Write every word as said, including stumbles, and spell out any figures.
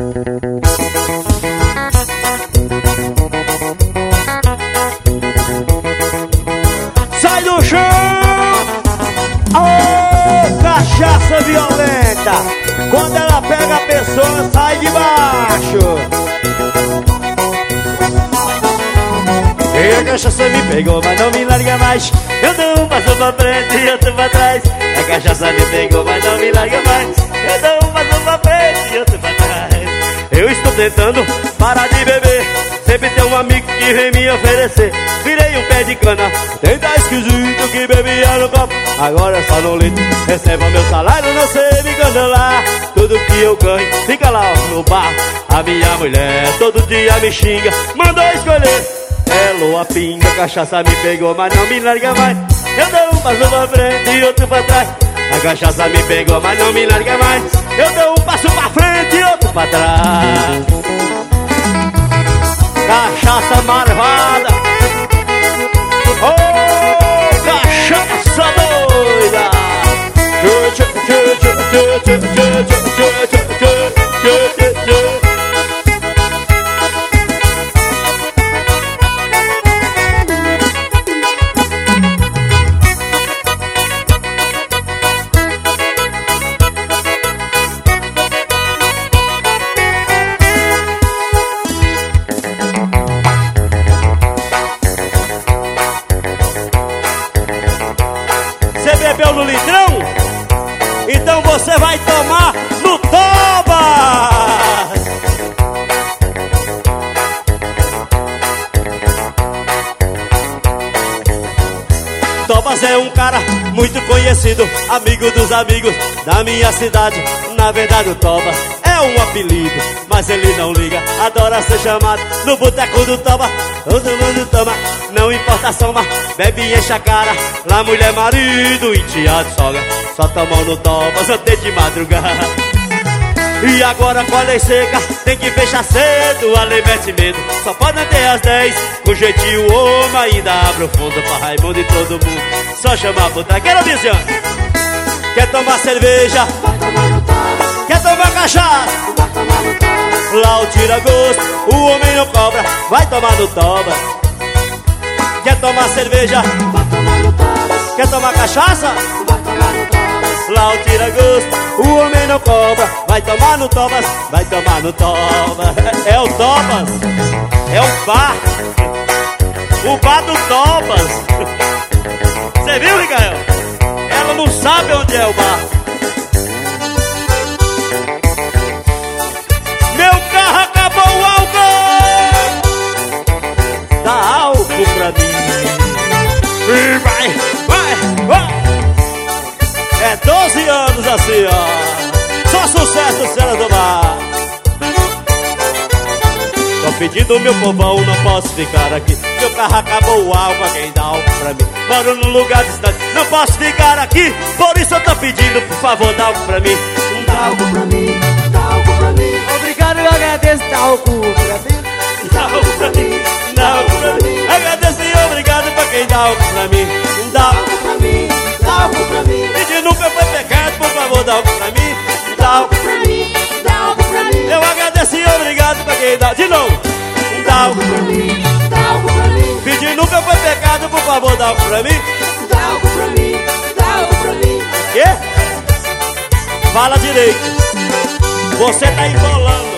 Sai do chão! Oh, cachaça violenta! Quando ela pega a pessoa, sai de baixo! E a cachaça me pegou, mas não me larga mais. Eu dou um passo pra frente e outro pra trás. A cachaça me pegou, mas não me larga mais. Eu dou um passo pra frente e outro pra trás. Eu estou tentando parar de beber. Sempre tem um amigo que vem me oferecer. Virei um pé de cana, tem tá esquisito que bebia no copo. Agora só no litro, recebo meu salário, não sei me candelar. Tudo que eu ganho, fica lá no bar. A minha mulher todo dia me xinga, mandou escolher ela ou a pinga. A cachaça me pegou, mas não me larga mais. Eu dou um passo pra frente e outro pra trás. A cachaça me pegou, mas não me larga mais. Eu dou um passo pra frente e outro pra trás. Cachaça marvada. Oh, cachaça doida. Você bebeu no litrão? Então você vai tomar no Tobas! Tobas é um cara muito conhecido, amigo dos amigos da minha cidade. Na verdade o Tobas é um apelido, mas ele não liga, adora ser chamado. No boteco do Tobas todo mundo toma, não importa a soma, bebe e enche a cara. Lá mulher, marido e tia de sogra só tomam no Tobas até de madrugada. E agora com a lei seca tem que fechar cedo, a lei mete medo, só pode até às dez. Com jeitinho o homem ainda abre o fundo pra Raimundo e todo mundo só chama a puta. Quero dizer, quer tomar cerveja? Vai tomar no Tobas. Quer tomar cachaça? Vai tomar no Tobas. Lá o tira gosto, o homem não cobra, vai tomar no Tobas. Quer tomar cerveja? Vai tomar no Tobas. Quer tomar cachaça? Vai tomar no Tobas. Lá o tira gosto, o homem não cobra, vai tomar no Tobas, vai tomar no Tobas. É o Tobas, é o bar, o bar do Tobas. Você viu, Miguel? Ela não sabe onde é o bar. Meu carro acabou o álcool. Dá álcool pra mim. E vai, vai, vai. É doze anos assim, ó. Só sucesso, cena do mar. Tô pedindo meu povão, não posso ficar aqui. Meu carro acabou o álcool, alguém dá álcool pra mim. Moro num lugar distante, não posso ficar aqui. Por isso eu tô pedindo, por favor, dá álcool pra mim. Dá álcool pra mim, dá álcool pra mim. Obrigado, eu agradeço, dá álcool pra mim. Dá álcool pra mim, dá álcool pra mim. Agradeço e obrigado pra quem dá álcool pra mim. Dá álcool pra mim, dá álcool pra mim. Pedir nunca foi pecado, por favor, dá álcool pra mim. Dá álcool pra mim, dá álcool pra mim. Eu agradeço e obrigado pra quem dá. De novo. Dá álcool pra mim, dá álcool pra mim. Pedir nunca foi pecado, por favor, dá álcool pra mim. Dá álcool pra mim, dá álcool pra mim. Quê? Fala direito. Você tá embolando.